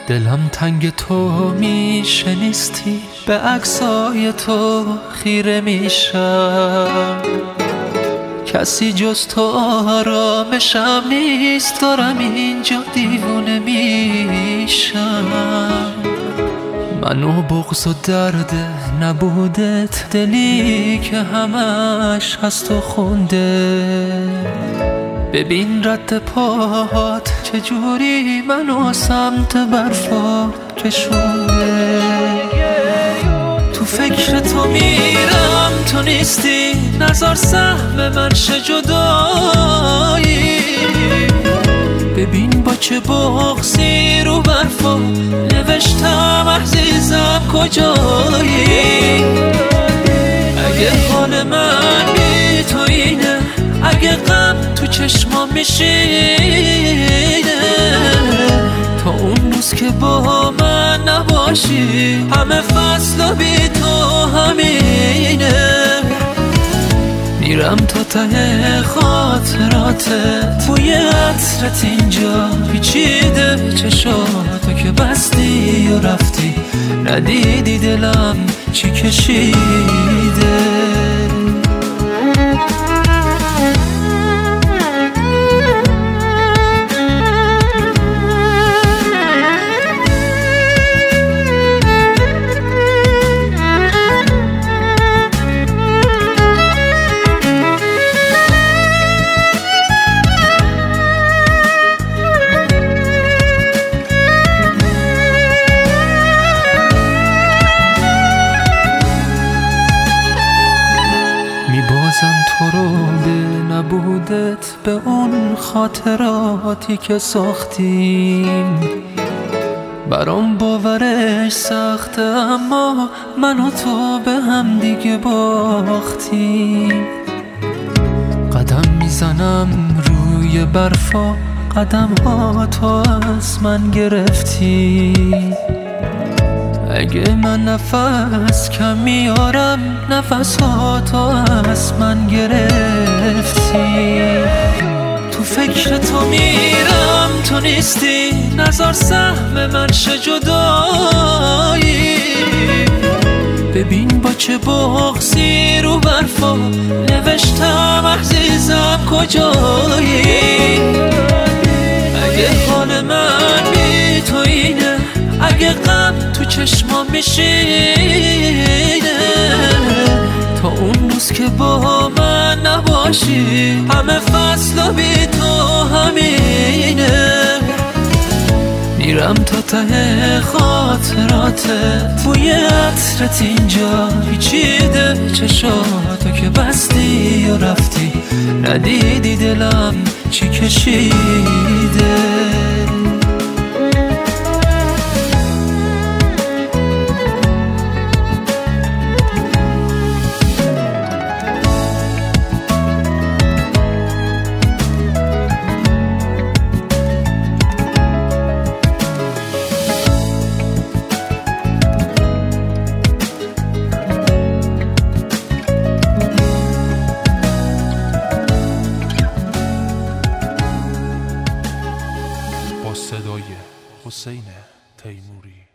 دلم تنگ تو میشه نیستی، به عکسای تو خیره میشم. کسی جز تو آرامشم نیست، دارم اینجا دیوونه میشم. منو بغض و درد نبودت، دلی که همش از تو خونده. ببین رد پاهات چجوری منو سمت برفا کشونده. تو فکر تو میرم تو نیستی، نزار سهم من شه جدایی. ببین با چه بغضی رو برفا نوشتم عزیزم کجایی. اگه حال من بی تو اینه، اگه غم تو چشمام میشینه، تا اون روز که با من نباشی همه فصل بی تو همینه. میرم تا ته خاطراتت، بوی عطرت اینجا پیچیده. چشاتو که بستی و رفتی، ندیدی دلم چی کشیده. میبازم تو رو به نبودت، به اون خاطراتی که ساختیم. برام باورش سخته اما من و تو به هم دیگه باختیم. قدم میزنم روی برفا، قدم ها تو از من گرفتی. اگه من نفس کم میارم، نفس ها تو از من گرفتی. تو فکر تو میرم تو نیستی، نزار سهم من شه جدایی. ببین با چه بغضی رو برفا نوشتم عزیزم کجایی. اگه حال من بی تو اینه، اگه غم تو چشمام میشینه، تا اون روز که با من نباشی همه فصل بی تو همینه. میرم تا ته خاطراتت، بوی عطرت اینجا پیچیده. چشاتو که بستی و رفتی، ندیدی دلم چی کشیده. با صدای حسین تیموری.